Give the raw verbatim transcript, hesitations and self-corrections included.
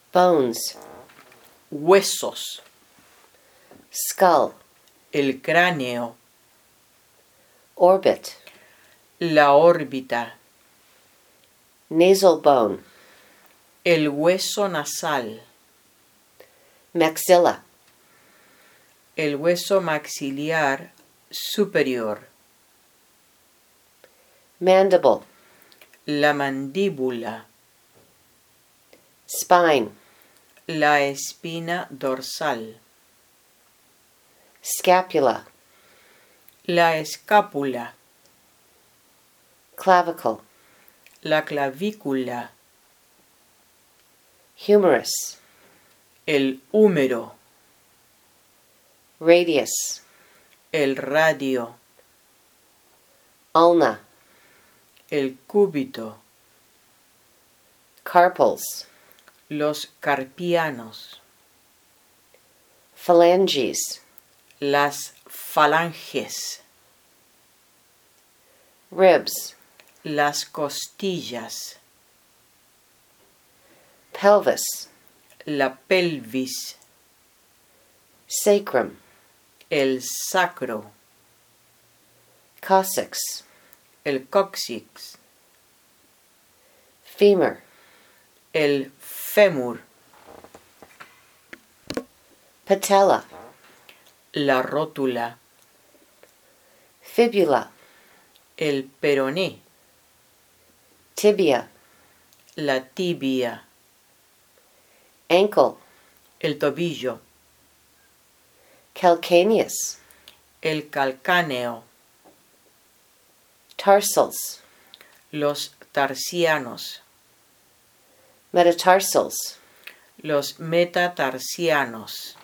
Bones. Huesos. Skull. El cráneo. Orbit. La órbita. Nasal bone. El hueso nasal. Maxilla. El hueso maxiliar superior. Mandible. La mandíbula. Spine. La espina dorsal. Scapula. La escápula. Clavicle. La clavícula. Humerus. El húmero. Radius. El radio. Ulna. El cúbito. Carpals. Los carpianos. Phalanges. Las falanges. Ribs. Las costillas. Pelvis. La pelvis. Sacrum. El sacro. Coccyx. El cóccix. Femur. El fémur. Patella. La rótula. Fibula. El peroné. Tibia. La tibia. Ankle. El tobillo. Calcaneus. El calcáneo. Tarsals. Los tarsianos. Metatarsals. Los metatarsianos.